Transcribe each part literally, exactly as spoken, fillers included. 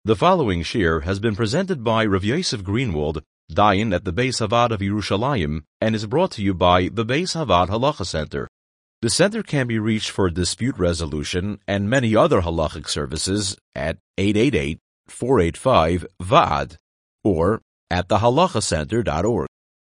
The following shir has been presented by Rav Yosef Greenwald, Dayan at the Beis Havad of Yerushalayim, and is brought to you by the Beis Havad Halacha Center. The center can be reached for dispute resolution and many other halachic services at eight eight eight, four eight five, V A D or at the halacha center dot org.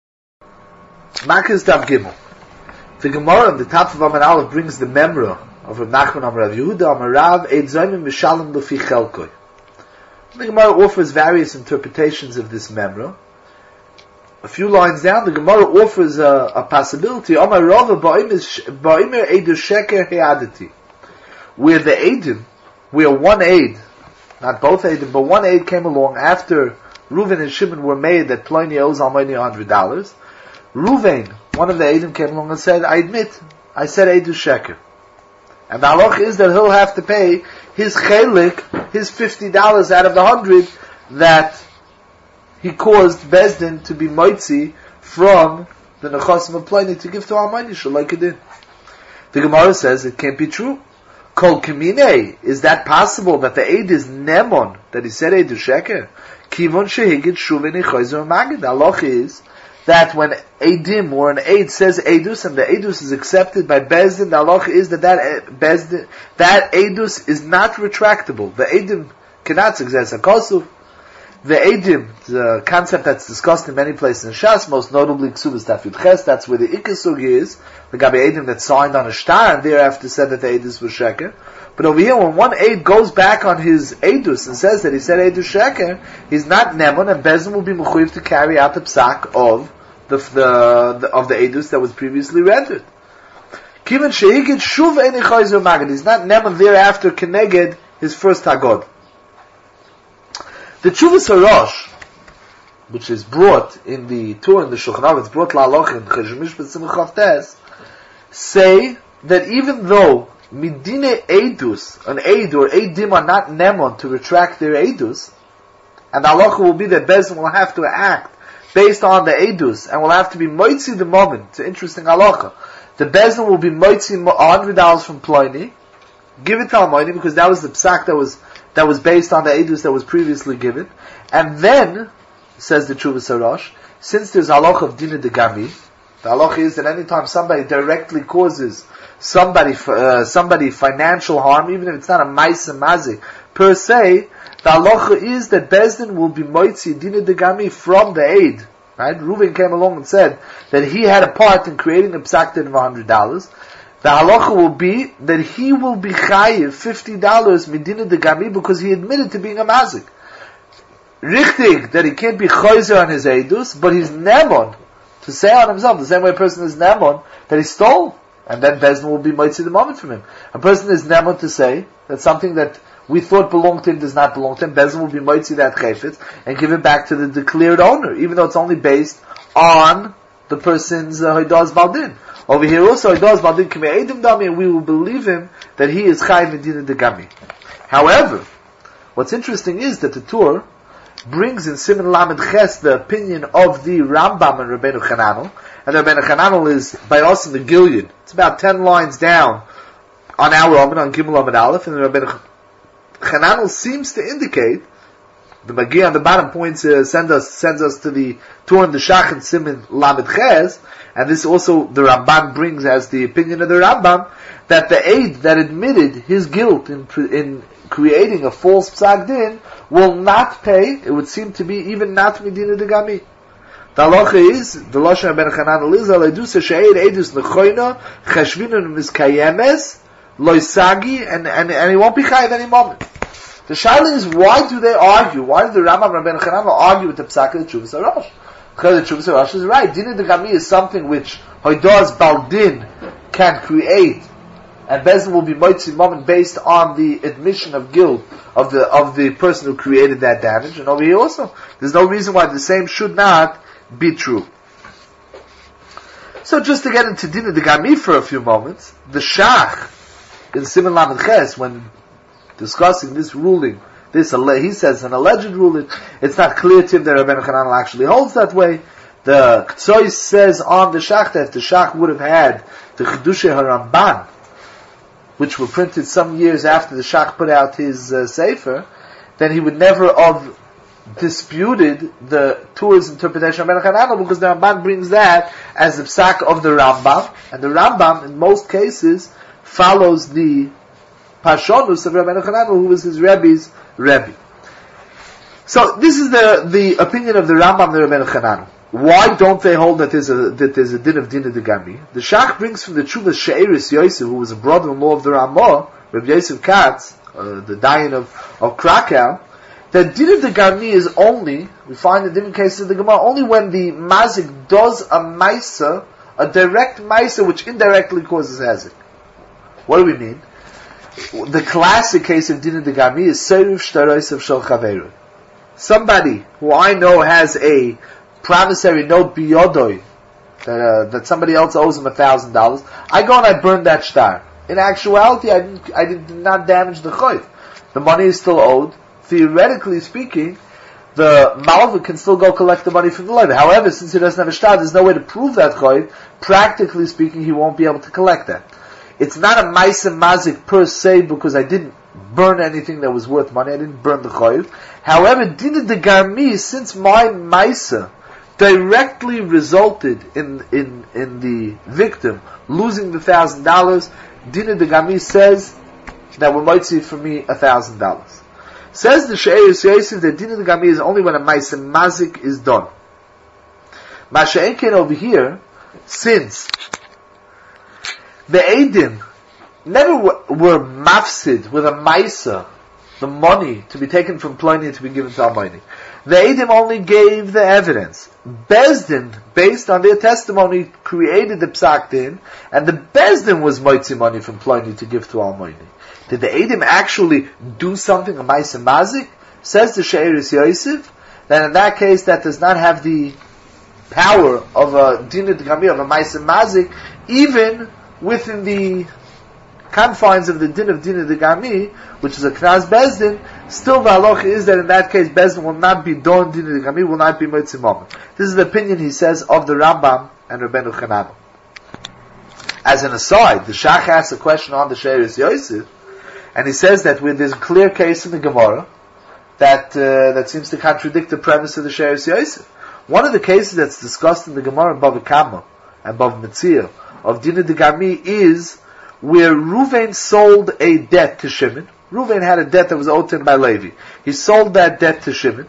Makkah's Daf Gimel. The Gemara on the top of Amar Aleph brings the memra of Rav Nachman Amar Rav Yehuda Amar Rav Eid Zayim Mishalem Lefi Chelkoi. The Gemara offers various interpretations of this memra. A few lines down, the Gemara offers a, a possibility. Amar Rava Ba'imer Eidu Sheker He'adati, where the Eidim, where one aid, not both Eidim, but one aid came along after Reuven and Shimon were made that Pliny owes Almighty one hundred dollars. Reuven, one of the Eidim, came along and said, I admit, I said Eidu Sheker. And the halach is that he'll have to pay his chelik, his fifty dollars out of the hundred that he caused Bezdin to be moitzi from the nechasim of Pliny to give to Almighty like it did. The Gemara says it can't be true. Kol Kamine, is that possible that the aid is Nemon, that he said Eidu Sheker? Kivon shehigid shuveni choizer magid. The halach is that when Eidim or an aid says Eidus and the Eidus is accepted by Bezdin, the halach is that that Bezdin, that Eidus is not retractable. The Eidim cannot success a kosuv. The Eidim, the concept that's discussed in many places in Shas, most notably Ksubas Tafid Ches, that's where the Ikasug is, the Gabi Eidim that signed on a star and thereafter said that the Eidus was Sheker. But over here, when one aid goes back on his Eidus and says that he said Eidus Sheker, he's not Nemon, and Bezdin will be mechuyev to carry out the psak of the, the, the of the Eidus that was previously rendered. Kivan Shehigid Shuv Eini Chayzer Magid, he's not Nemon thereafter Keneged his first Hagod. The Tshuvas Harosh, which is brought in the Torah in the Shulchan Aruch, it's brought la'aloch in Cheshire Mishpat Simcha Chav Tes, say that even though Midine Eidus, an Eid or Eidim are not Nemon to retract their Eidus, and the halacha will be that Bezdin will have to act based on the Eidus, and will have to be moitzi the moment. It's an interesting halacha. The Bezdin will be moitzi one hundred dollars from Pliny, give it to Almighty, because that was the psak that was that was based on the Eidus that was previously given. And then, says the Tshuvas Harosh, since there's halacha of Dina de Gami, the halacha is that anytime somebody directly causes somebody uh, somebody financial harm, even if it's not a Maisa Mazik per se, the halacha is that Bezdin will be moitzi Dina de Gami from the aid. Right? Reuven came along and said that he had a part in creating a psak din of one hundred dollars. The halacha will be that he will be chayiv fifty dollars midina de gami because he admitted to being a mazik. Richtig, that he can't be choizer on his eidus, but he's nemon, to say on himself, the same way a person is nemon, that he stole, and then Bezdin will be moitzi the moment from him. A person is nemon to say that something that we thought belonged to him does not belong to him, Bezdin will be moitzi that chayfetz, and give it back to the declared owner, even though it's only based on the person's hoidas uh, baldin. Over here also, hoidas baldin k'mei eidim dami, and we will believe him that he is chayiv medina de gami. However, what's interesting is that the Torah brings in Siman Lamed Ches the opinion of the Rambam and Rabbeinu Chananel, and Rabbeinu Chananel is by us in the Gilead. It's about ten lines down on our Omen, on Gimel Amud Aleph, and Rabbeinu Chananel seems to indicate, the Magi on the bottom points, uh, send us, sends us to the Torah and the Shach and Siman Lamed Ches, and this also the Ramban brings as the opinion of the Rambam, that the aid that admitted his guilt in, in creating a false psak din will not pay, it would seem to be even not medina de gami. The halacha is, the Lashon ben Chananel is, alaydus she'eid eidus nechoina cheshvinun miskayemes loisagi, and and and he won't be chayiv any moment. The shaila is, why do they argue? Why do the Rambam and Ben Chananel argue with the psak of the Tshuvas Harosh? Because the Tshuvas Harosh is right. Dina de gami is something which hoidas baldin can create, and Bezdin will be moitzi moment based on the admission of guilt of the of the person who created that damage. And over here also, there's no reason why the same should not be true. So just to get into Dina de Gami for a few moments, the Shach in Siman Lamed Ches, when discussing this ruling, this he says an alleged ruling, it's not clear to him that Rabbeinu Chananel actually holds that way. The Ktsois says on the Shach that if the Shach would have had the Chiddushei HaRamban, which were printed some years after the Shach put out his uh, Sefer, then he would never have disputed the Torah's interpretation of Rabbeinu Hananel, because the Ramban brings that as the psak of the Rambam, and the Rambam, in most cases, follows the Pashonus of Rabbeinu Hananel, who was his Rebbe's Rebbe. So this is the, the opinion of the Rambam, the Rabbeinu Hananel. Why don't they hold that there's a, that there's a din of Dina de Gami? The Shach brings from the Chuvas She'eris Yosef, who was a brother-in-law of the Ramah, Rabbi Yosef Katz, uh, the Dayan of, of Krakow, that Dina de Gami is only, we find in different cases of the Gemara, only when the Mazik does a Maisa, a direct Maisa which indirectly causes Hazik. What do we mean? The classic case of Dina de Gami is Seruv Shtarois of Shel Chaveru. Somebody who I know has a promissory note biyodoi, that, uh, that somebody else owes him a thousand dollars. I go and I burn that shtar. In actuality, I didn't, I did not damage the choiv. The money is still owed. Theoretically speaking, the malva can still go collect the money from the levy. However, since he doesn't have a shtar, there's no way to prove that choiv. Practically speaking, he won't be able to collect that. It's not a maisa mazik per se, because I didn't burn anything that was worth money. I didn't burn the choiv. However, dina de garmi, since my maisa directly resulted in in in the victim losing the thousand dollars, Dina de Gami says that we might see for me a thousand dollars. Says the She'eris Yosef that Dina de Gami is only when a Maisa Mazik is done. Masha'enken over here, since the Eidim never were, were mafsid with a Maisa, the money to be taken from Pliny to be given to Almighty. The Eidim only gave the evidence. Bezdin, based on their testimony, created the psak din, and the Bezdin was moitzi money from Pliny to give to Almighty. Did the Eidim actually do something, a Maisa Mazik? Says the She'eris Yosef, then in that case that does not have the power of a Dina de Gami, of a Maisa Mazik, even within the confines of the din of Dina de Gami, which is a Knas Bezdin. Still the halacha is that in that case Bezdin will not be don Dina de Gami, will not be Moitzi Moment. This is the opinion, he says, of the Rambam and Rabbeinu Hananel. As an aside, the Shach asks a question on the She'eris Yosef, and he says that with this clear case in the Gemara that uh, that seems to contradict the premise of the She'eris Yosef. One of the cases that's discussed in the Gemara in Bava Kama and Bava Metzia of Dina de Gami is where Ruvain sold a debt to Shimon. Ruvain had a debt that was owed to him by Levi. He sold that debt to Shimon.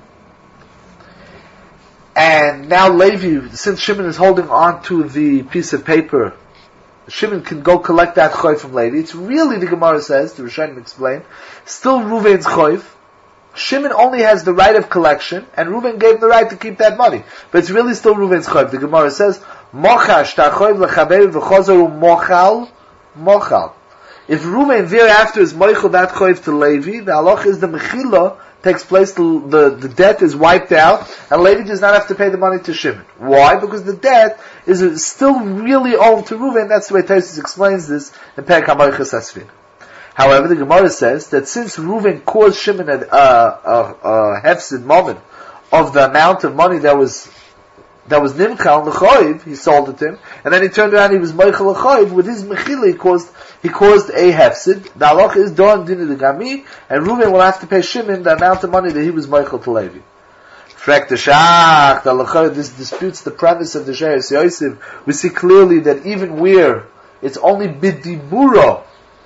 And now Levi, since Shimon is holding on to the piece of paper, Shimon can go collect that choiv from Levi. It's really, the Gemara says, the Rishonim explain, still Ruvain's choiv. Shimon only has the right of collection, and Ruvain gave him the right to keep that money. But it's really still Ruvain's choiv. The Gemara says, Mochash ta'choiv l'chaber v'chozaru mochal mochal. If Ruvain thereafter is moichel that choiv to Levi, the halach is the mechila takes place, the, the, the debt is wiped out, and Levi does not have to pay the money to Shimon. Why? Because the debt is still really owed to Ruvain. That's the way Tosfos explains this in Perek HaMoiches Asfin. However, the Gemara says that since Ruvain caused Shimon a, a, a hefsid moment of the amount of money that was that was nimchal l'choiv, he sold it to him, and then he turned around, he was moichel l'choiv, with his mechila he caused, he caused a hefsid. The halach is don dina de gami, and Ruvain will have to pay Shimon the amount of money that he was moichel to Levi. Frek the shach, the l'choiv, this disputes the premise of the She'eris Yosef. We see clearly that even where it's only bidiburo,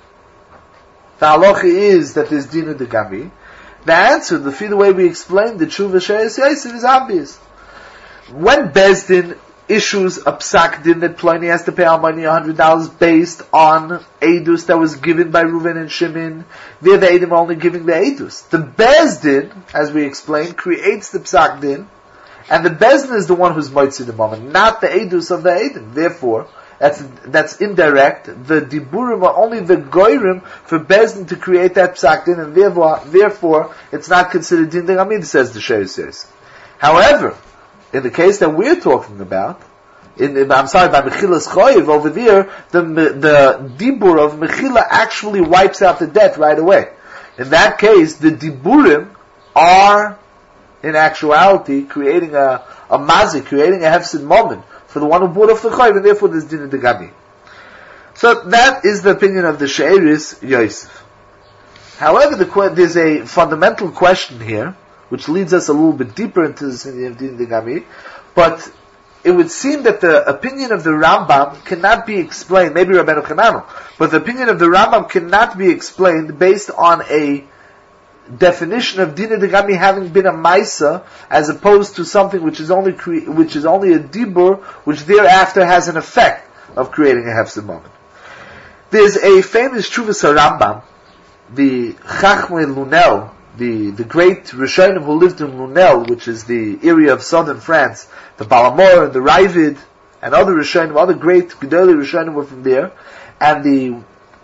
the halacha is that there's dina de gami. The answer, the the way we explained the tshuva She'eris Yosef, is obvious. When Bezdin issues a psak din that Pliny has to pay Almighty a hundred dollars based on edus that was given by Reuven and Shimon, there the Eidim are only giving the edus. The Bezdin, as we explained, creates the psak din, and the Bezdin is the one who's moitzi the moment, not the edus of the Eidim. Therefore, that's that's indirect. The diburim are only the goyrim for Bezdin to create that psak din, and therefore, therefore it's not considered din de gamid, says the She'eris Yosef. However, in the case that we're talking about, in, in, I'm sorry, by Mechilas Choiv, over there, the, the Dibur of Mechila actually wipes out the debt right away. In that case, the Diburim are, in actuality, creating a, a mazik, creating a hefsid moment for the one who bought off the Choiv, and therefore there's Din de Gami. So that is the opinion of the She'eris Yosef. However, the, there's a fundamental question here, which leads us a little bit deeper into this in the Din Degami, but it would seem that the opinion of the Rambam cannot be explained, maybe Rabbeinu Chananel, but the opinion of the Rambam cannot be explained based on a definition of Din Degami having been a Maisa, as opposed to something which is only cre- which is only a Dibur, which thereafter has an effect of creating a Hefsed moment. There's a famous Chuvas Rambam, the Chachmei Lunel, the, the great Rishonim who lived in Lunel, which is the area of southern France, the Balamor and the Ravid, and other Rishonim, other great Gedolei Rishonim were from there, and the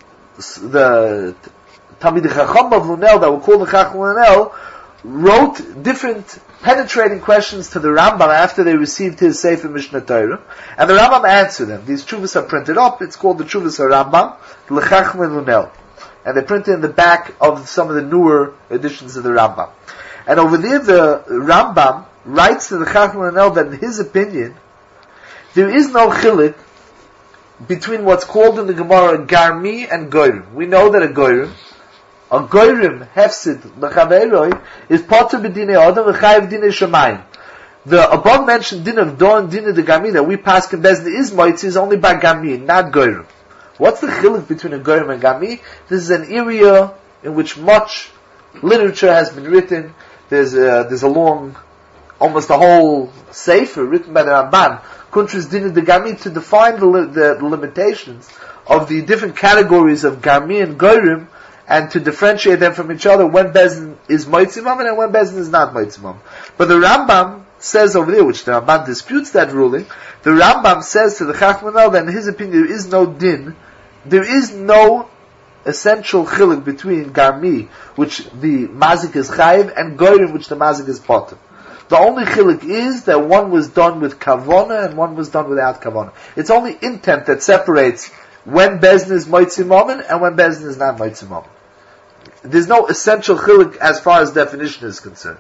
the Talmidei Chacham of Lunel, that were called the Chachmei Lunel, wrote different penetrating questions to the Rambam after they received his Sefer Mishnah Torah, and the Rambam answered them. These Chuvas are printed up, it's called the Chuvas Rambam, the Chachmei Lunel. And they're printed in the back of some of the newer editions of the Rambam. And over there, the Rambam writes to the Chachmei Lunel that in his opinion, there is no chilik between what's called in the Gemara Garmi and Goyrim. We know that a Goyrim, a Goyrim hefsid l'chaveiroi, is potter b'dinei adam v'chayiv dinei shamayim. The above mentioned din of Dor and din of the Garmi that we pass in Bezdin is moitzi is only by Garmi, not Goyrim. What's the chiluk between a Goyim and Gami? This is an area in which much literature has been written. There's a, there's a long, almost a whole sefer written by the Ramban, Kuntras Din de Gami, to define the, li- the, the limitations of the different categories of Gami and Goyim, and to differentiate them from each other when Bezdin is Moitzimam and when Bezdin is not Moitzimam. But the Rambam says over there, which the Ramban disputes that ruling, the Rambam says to the Chachmei Lunel that in his opinion there is no din, there is no essential chiluk between Garmi, which the mazik is chayiv, and Goyrim, which the mazik is potter. The only chiluk is that one was done with kavona and one was done without kavona. It's only intent that separates when Bezdin is moitzi moment and when Bezdin is not moitzi moment. There's no essential chiluk as far as definition is concerned.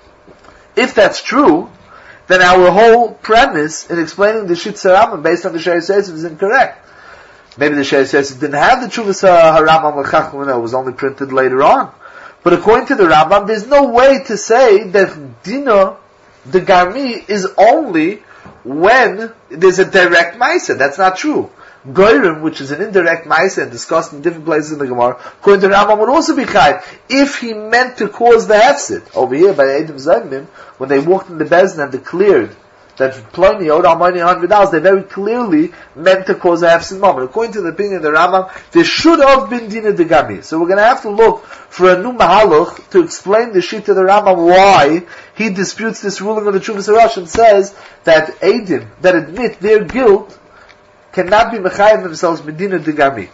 If that's true, then our whole premise in explaining the Shitz HaRambam based on the She'er Yosef is incorrect. Maybe the She'er Yosef didn't have the Chuvas HaRambam l'Chachmei Lunel, it was only printed later on. But according to the Rambam, there's no way to say that Dina, the Garmi, is only when there's a direct Maisa. That's not true. Goyrim, which is an indirect Maisa and discussed in different places in the Gemara, according to the Rambam, would also be chayiv if he meant to cause the hefsid. Over here by Eidim Zayimim, when they walked in the Bezdin and declared that Pliny owed Almighty a hundred dollars, they very clearly meant to cause a hefsid moment. According to the opinion of the Rambam, there should have been Dina de Gami. So we're going to have to look for a new mahalach to explain the sheet of the Rambam why he disputes this ruling of the Chuvas HaRosh and says that Eidim that admit their guilt cannot be mechayiv themselves medina de Gami.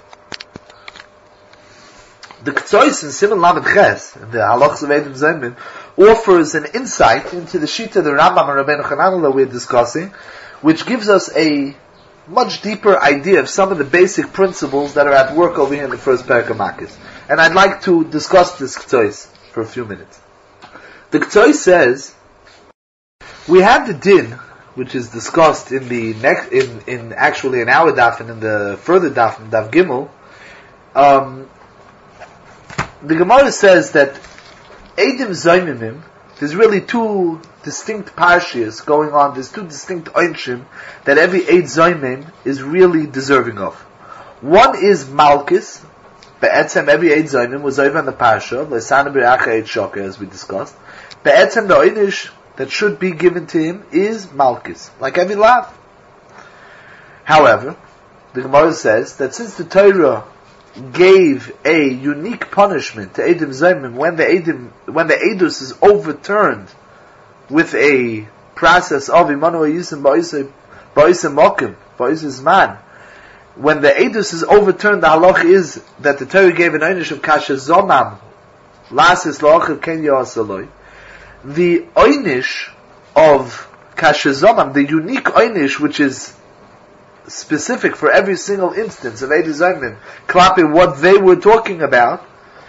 The Ktsois in Siman Lamed Ches, the Halachos of Eidim Zayimim, offers an insight into the Shita of the Rambam and Rabbeinu Chananel that we're discussing, which gives us a much deeper idea of some of the basic principles that are at work over here in the first Perek of Makis. And I'd like to discuss this Ktsois for a few minutes. The Ktsois says, we have the din, which is discussed in the next, in, in actually in our daf and in the further daf, in daf Gimel. Um, the Gemara says that Eidim Zayimim, there's really two distinct parshias going on. There's two distinct einshim that every Eid Zayimim is really deserving of. One is Malchus. Be'etzem every Eid Zayimim was over on the parsha, L'sana b'reacha Eid Shoker, as we discussed. Be'etzem the einish that should be given to him is Malchus, like every lav. However, the Gemara says that since the Torah gave a unique punishment to Eidim Zayimim when the Eidim, when the Eidus is overturned with a process of Imanu Yisim Ba'isem Mokim, Ba'isem Zman, when the Eidus is overturned, the halach is that the Torah gave an einish of Kasha Zonam, Lasis La'achiv Ken Ya'asaloi. The einish of Kasha Zonam, the unique einish which is specific for every single instance of Eidim Zayimim, klapi what they were talking about,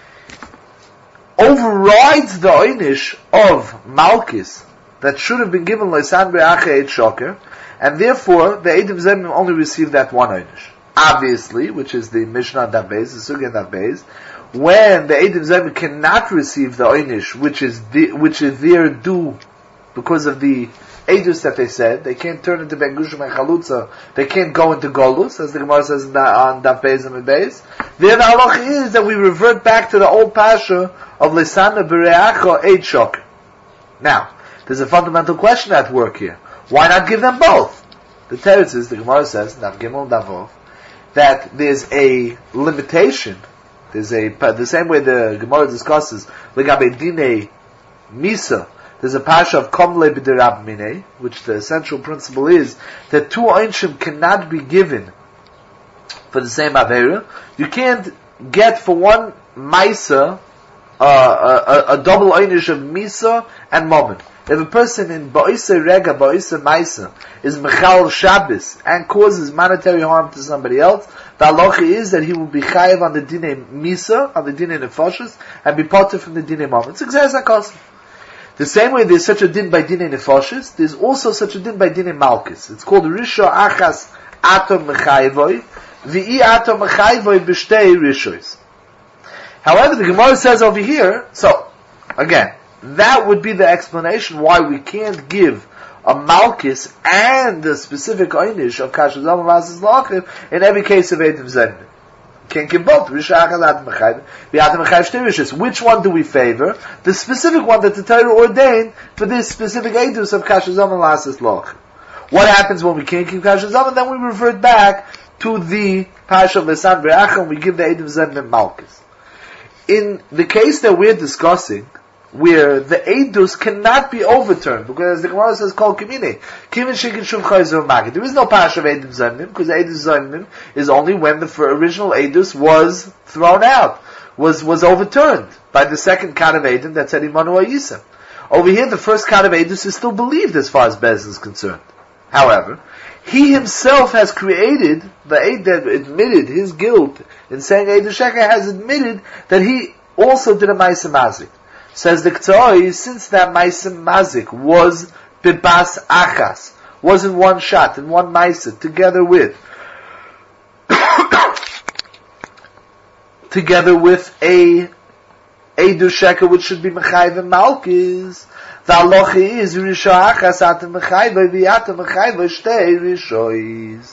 overrides the einish of Malchus that should have been given L'san B'Acha Eid Shoker, and therefore the Eidim Zayimim only received that one einish. Obviously, which is the Mishnah Daf Beis, the Sugya Daf Beis, when the Eidim Zayim cannot receive the Einish, which is the, which is their due because of the Eidus that they said, they can't turn into Ben Gushim and Chalutza, they can't go into Golus, as the Gemara says on Daf Beis and Beis. Then the halacha is that we revert back to the old Pasha of Lisana B'Reacha Eid Shok. Now, there's a fundamental question at work here. Why not give them both? The Teretz is, the Gemara says, Daf Gimel Davov, that there's a limitation. There's a, the same way the Gemara discusses, Legabe Dine Misa, there's a Pasha of Komle B'Derab Minei, which the essential principle is that two Einshim cannot be given for the same Avera. You can't get for one Maisa uh, a, a, a double Einish of Misa and Moment. If a person in Ba'isa Rega, Ba'isa Maisa is Mechal Shabbos and causes monetary harm to somebody else, the halacha is that he will be chayiv on the Dine Misa, on the Dine Nefashos, and be potter from the Dine Moment. It's Gzeres HaKosim. The same way there's such a din by Dine Nefashos, there's also such a din by Dine Malkus. It's called Risho Achas Atom Mechayvoi, V'i Atom Mechayvoi B'shtei Rishois. However, the Gemara says over here, so, again, that would be the explanation why we can't give a Malkus and the specific Einish of Kasher Zalman Vasas Lachim in every case of Eidim Zayim. Can't give both. Which one do we favor? The specific one that the Torah ordained for this specific Eidus of Kasher Zalman Vasas Lachim. What happens when we can't keep Kasher Zalman? Then we revert back to the Pasha of Lesan B'Reacha and we give the Eidim Zayim and Malkus. In the case that we're discussing, where the Eidus cannot be overturned, because as the Gemara says, Kol Kimine, Kimin Shikin Shuv Chayzer Magid. There is no Pasha of Eidim Zayimim, because Eidim Zayimim is only when the original Eidus was thrown out, was, was overturned by the second cut of Eidim that said Imanu Ayisem. Over here, the first cut of Eidus is still believed as far as Bez is concerned. However, he himself has created, the Eid that admitted his guilt in saying Eidu Sheker has admitted that he also did a Ma'aseh Mazik. Says the K'tzoi, since that Ma'aseh Mazik was Bibas Achas, was in one shot, in one Ma'aseh, together with, together with a Eidu Sheker, which should be Mechayv and Malkis, the halacha is Risho Achas atem Mechayv, v'yatem Mechayv, shtei Rishois.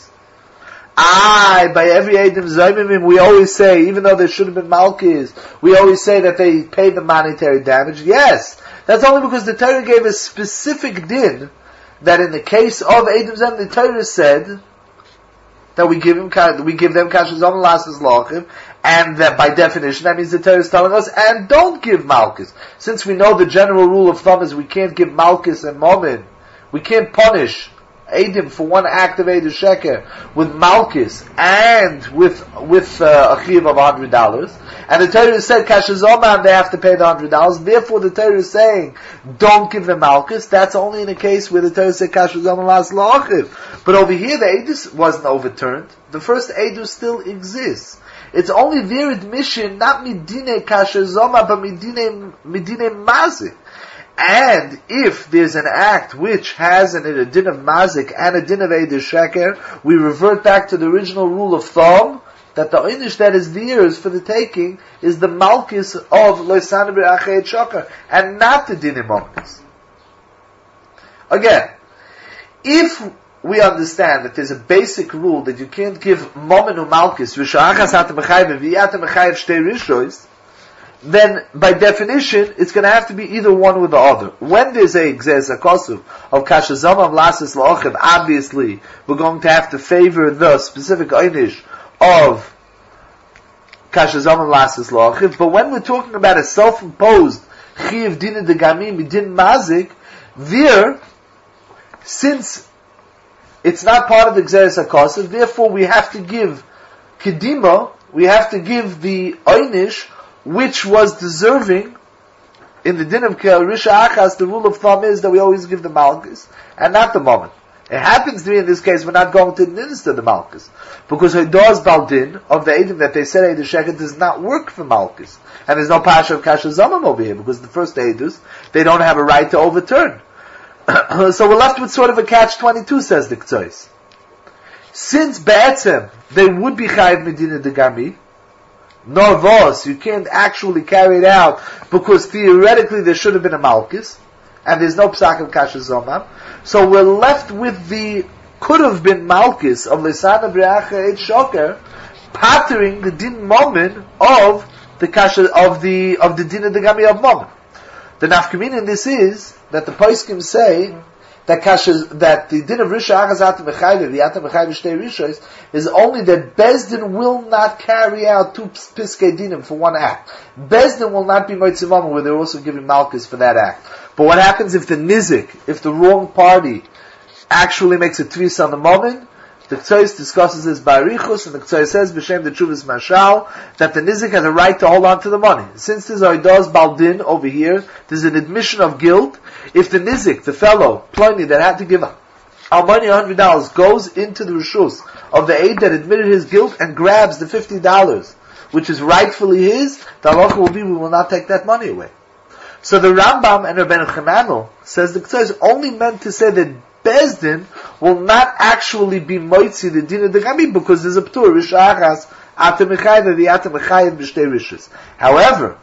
Aye, by every Eidim Zayimim, we always say, even though there should have been Malkis, we always say that they pay the monetary damage. Yes, that's only because the Torah gave a specific din, that in the case of Eidim Zayim, the Torah said that we give him, we give them Kasher Zalman Lasses Lachim, and that by definition, that means the Torah is telling us, and don't give Malkis. Since we know the general rule of thumb is we can't give Malkis and Momin, we can't punish Eidim for one act of Eidu Sheker with Malkis and with with uh, a chiyuv of one hundred dollars. And the Torah said, Kasher Zoman, they have to pay the one hundred dollars. Therefore, the Torah is saying, don't give them Malkis. That's only in a case where the Torah said, Kasher Zoman las la'achiv. But over here, the Eidus wasn't overturned. The first Eidus still exists. It's only their admission, not midine Kasher Zoma, but midine, midine Mazik. And if there's an act which has an, a din of mazik and a din of Eidu Sheker, we revert back to the original rule of thumb, that the Einish that is theirs for the taking is the Malkis of Loisan B'Reacha Eid Shoker, and not the din of Malkis. Again, if we understand that there's a basic rule that you can't give Momenu Malkis, V'sha'achas hatem Mechayev, V'yatem Mechayev Shtei Rishois, then by definition, it's going to have to be either one or the other. When there's a Gzeres HaKosuv of Kasher Zalman Lasses La'achiv, obviously, we're going to have to favor the specific Einish of Kasher Zalman Lasses La'achiv. But when we're talking about a self-imposed Chiv Din Degami Midin Mazik, there, since it's not part of the Gzeres HaKosuv, therefore we have to give Kedima, we have to give the Einish which was deserving in the din of Risha Achas. The rule of thumb is that we always give the Malkis and not the Moment. It happens to be in this case we're not going to administer the Malkis, because Haidar's Baldin of the Eidim that they said Eidu Sheker does not work for Malkis, and there's no Pasha of Kasher Zalman over here, because the first Eidus they don't have a right to overturn. So we're left with sort of a catch twenty-two, says the K'tzois. Since Be'etzem they would be Chayiv Medina Degami, nor vos, you can't actually carry it out because theoretically there should have been a malchus, and there's no psak of kasha zomam. So we're left with the could have been malchus of lesana breacha et shoker, pattering the din momen of the kasha of the of the din of the gami of momen. The nafkamina in this is that the poskim say that kasha, that the din of risha achazat mechayve v'yata mechayve shtei rishos is only that Bezdin will not carry out two piskei dinim for one act. Bezdin will not be moitzivam where they're also giving malchus for that act. But what happens if the nizik, if the wrong party actually makes a twist on the moment? The Ktsois discusses this by Arichus, and the Ktsois says, B'Shem the Chuvas Mashal, that the nizik has a right to hold on to the money. Since there's Oidos Baldin over here, there's an admission of guilt. If the nizik, the fellow, Pliny, that had to give our money one hundred dollars, goes into the Rishus of the aid that admitted his guilt and grabs the fifty dollars, which is rightfully his, the halacha will be, we will not take that money away. So the Rambam and Rabbeinu Chananel says the Ktsois is only meant to say that Bezdin will not actually be moitzi the din of the gami because there's a ptur risha achas ata mechayv v'yata mechayv b'shtei rishos. However,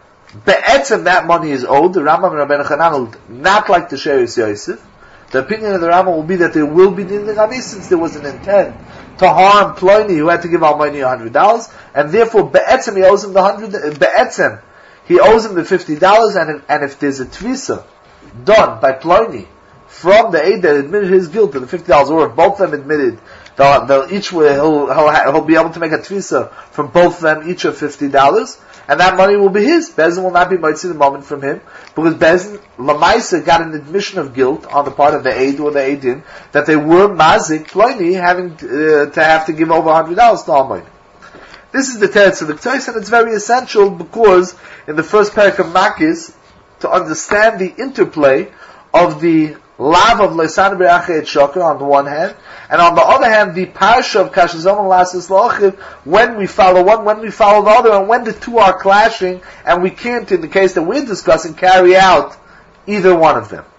be'etzem that money is owed. The Rambam and Rabbeinu Chananel not like the Sheris Yosef. The opinion of the Rambam will be that there will be din of the gami since there was an intent to harm Pliny who had to give Almani a hundred dollars, and therefore be'etzem he owes him the hundred. Be'etzem he owes him the fifty dollars, and and if there's a tvisa done by Pliny from the aid that admitted his guilt to the fifty dollars, or if both of them admitted, they'll, they'll each will he'll, he'll, he'll be able to make a tvisa from both of them, each of fifty dollars, and that money will be his. Bezin will not be moitzi the moment from him, because Bezin Lamaisa got an admission of guilt on the part of the aid or the aidin that they were mazik Pliny having uh, to have to give over one hundred dollars to Almighty. This is the teretz of the Ktsois, and it's very essential because in the first parak of Makis, to understand the interplay of the lav of Leisan Be'acha et Shoker on the one hand, and on the other hand, the parsha of Kashazom and Lasis Lochiv, when we follow one, when we follow the other, and when the two are clashing, and we can't, in the case that we're discussing, carry out either one of them.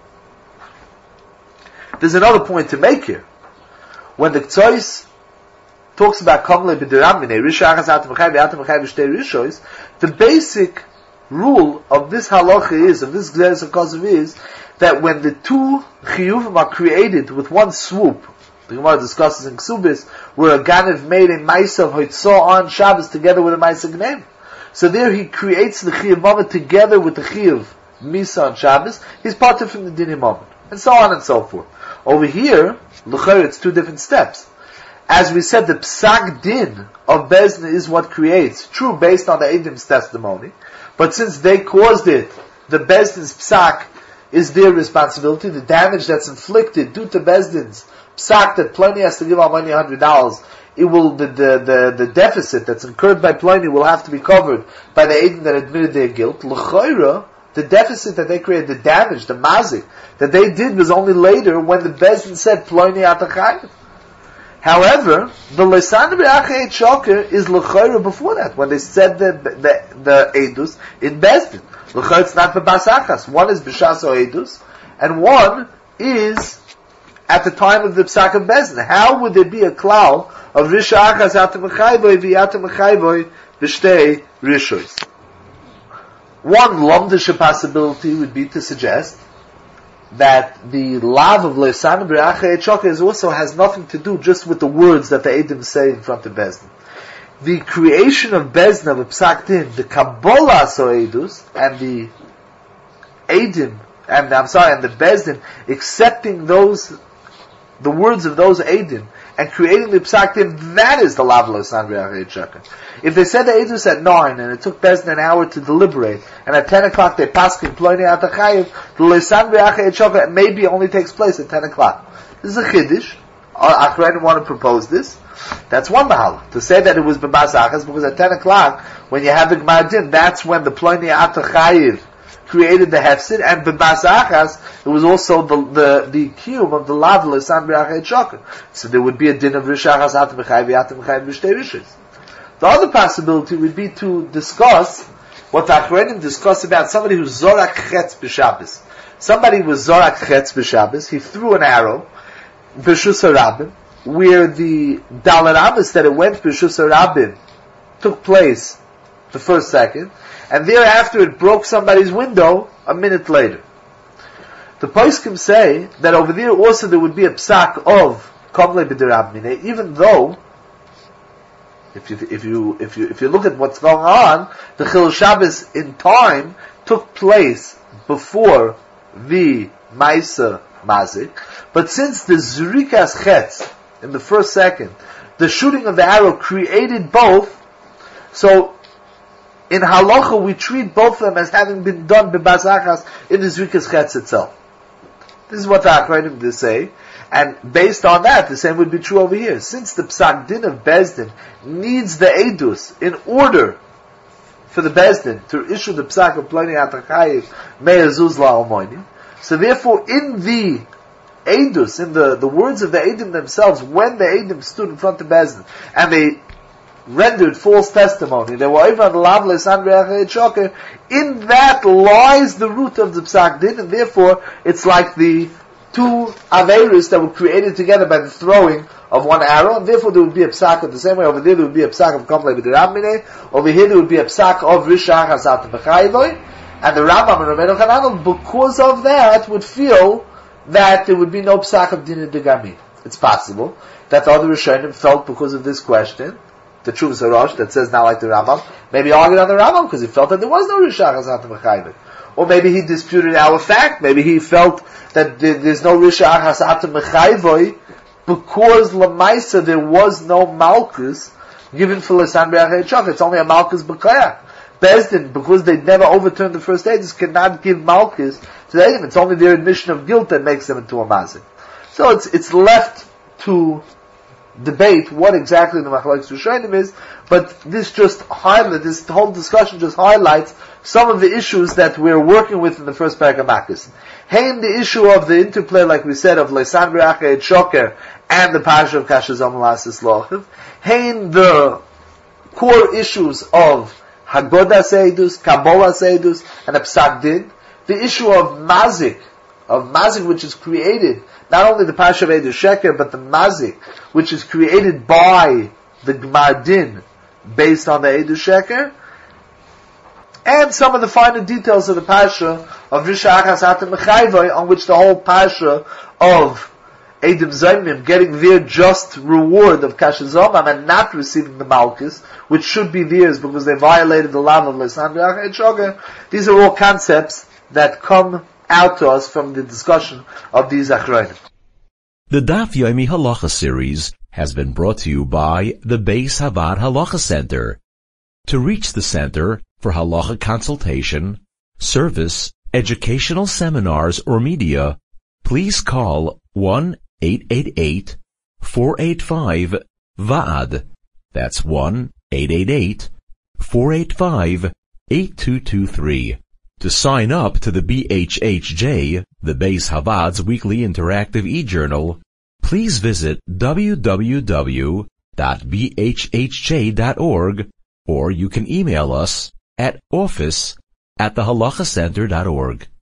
There's another point to make here. When the Ktsois talks about Kamle B'Diramine, Risha Achas Atam Chayv, Atam Chayv Shtei Rishois, the basic rule of this halacha is, of this Gzeres HaKosav is, that when the two chiyuvim are created with one swoop, the Gemara discusses in Ksubis, where a Ganev made a Maisa of Hoitzah on Shabbos together with a Maisa Gneim. So there he creates the chiyuv moment together with the chiyuv Misa on Shabbos, he's parted from the Dinim moment, and so on and so forth. Over here, l'chayr, it's two different steps. As we said, the psak din of Bezdin is what creates, true based on the Edim's testimony, but since they caused it, the Bezdin's psak is their responsibility. The damage that's inflicted due to Bezdin's psak that Pliny has to give our money one hundred dollars, it will, the, the, the, the deficit that's incurred by Pliny will have to be covered by the Edom that admitted their guilt. L'chayra, the deficit that they created, the damage, the mazik, that they did was only later when the Bezdin said Pliny atachayv. However, the Leisan Be'acha et Shoker is l'chayra before that, when they said the, the, the Edus in Bezdin. L'chayra, it's not B'bas Achas. One is B'shas o Edus, and one is at the time of the Psak of Bezdin. How would there be a klal of Risha Achas atam mechayvoy v'yatam mechayvoy v'shtei rishois? One lomdisha possibility would be to suggest that the lav of Leisan Be'acha et Shoker is also has nothing to do just with the words that the Edom say in front of Bezdin. The creation of Bezdin, of a Psak Din, the Kabbalah so Edus, and the Edom, and I'm sorry, and the Bezdin, accepting those, the words of those Edom, and creating the Psak Din, that is the lav of Leisan Be'acha et Shoker. If they said the Edus at nine, and it took Bezdin an hour to deliberate, and at ten o'clock they paskin Pliny atachayev, the Leisan Be'acha et Shoker maybe only takes place at ten o'clock. This is a chiddush. Achrein want to propose this. That's one mahal. To say that it was B'bas Achas, because at ten o'clock, when you have the Gemara Din, that's when the Pliny atachayev created the hefsid, and B'bas Achas, it was also the, the, the cube of the lav of Leisan Be'acha et Shoker. So there would be a din of Rish Achas atam mechayv v'yatam mechayv v'shtei rishos. The other possibility would be to discuss what the Achronim discuss about somebody who's Zorak Chetz B'Shabbos. Somebody was Zorak Chetz B'Shabbos, he threw an arrow, B'Shus HaRabim, where the Dalar Amis that it went B'Shus HaRabim took place the first second, and thereafter it broke somebody's window a minute later. The poskim say that over there also there would be a psak of Komle B'derab Mineh, even though if you if you if you if you look at what's going on, the Chilul Shabbos in time took place before the Maisa Mazik, but since the Zurikas Chetz in the first second, the shooting of the arrow created both, so in halacha we treat both of them as having been done b'bazachas in the Zurikas Chetz itself. This is what the Akrayim say, and based on that, the same would be true over here. Since the Psak Din of Bezdin needs the Eidus in order for the Bezdin to issue the Psak of Ploni Atachayiv Me'ezuz La'almoini, so therefore in the Eidus, in the, the words of the Eidim themselves, when the Eidim stood in front of Bezdin, and they rendered false testimony, they were over on the Lavle Sandre Shoker, in that lies the root of the Psak Din, and therefore it's like the two Averis that were created together by the throwing of one arrow, and therefore there would be a Psak of the same way. Over there there would be a Psak of Komle B'derab Mineh, over here there would be a Psak of Rishach Hazat B'chayvoi, and the Rambam and Rabbeinu Chananel, because of that, would feel that there would be no Psak of Din Degami. It's possible that the other Rishonim felt because of this question, the Chuvas Harosh that says not like the Rambam, maybe argued on the Rambam because he felt that there was no Rishach Hazat B'chayvoi. Or maybe he disputed our fact, maybe he felt that there's no Rishach Hazat B'chayvoi because Lamaisa there was no Malchus given for L'san B'achei Tzchok. It's only a Malchus B'kayach. Bezdin, because they never overturned the first Eidos, cannot give Malchus to the Eidim. It's only their admission of guilt that makes them into a Mazik. So it's it's left to debate what exactly the Machlokes Rishonim is, but this just highlights, this whole discussion just highlights some of the issues that we're working with in the first parak of Makos. Hain, the issue of the interplay, like we said, of L'san B'achei Shoker and the Pasha of Kasher Zom L'Asis Lochiv. Hain, the core issues of Haggadah Seidus, Kabbalah Seidus, and a Psak Din. The issue of Mazik, of Mazik which is created, not only the Pasha of Eidos Sheker, but the Mazik, which is created by the Gmar Din, based on the Eidos Sheker, and some of the finer details of the Pasha of Rishach Hazat B'chayvoi, on which the whole Pasha of Eidim Zomim getting their just reward of Kasher Zomam and not receiving the Malchus, which should be theirs because they violated the law of L'san B'achei Tzchok. These are all concepts that come out to us from the discussion of these Achrayim. The Daf Yomi Halacha series has been brought to you by the Beis Havad Halacha Center. To reach the center for halacha consultation, service, educational seminars, or media, please call one eight eight eight, four eight five, V A D. That's one eight eight eight, four eight five, eight two two three. To sign up to the B H H J, the Beis Havad's weekly interactive e-journal, please visit w w w dot b h h j dot org, or you can email us at office at the halacha center dot org.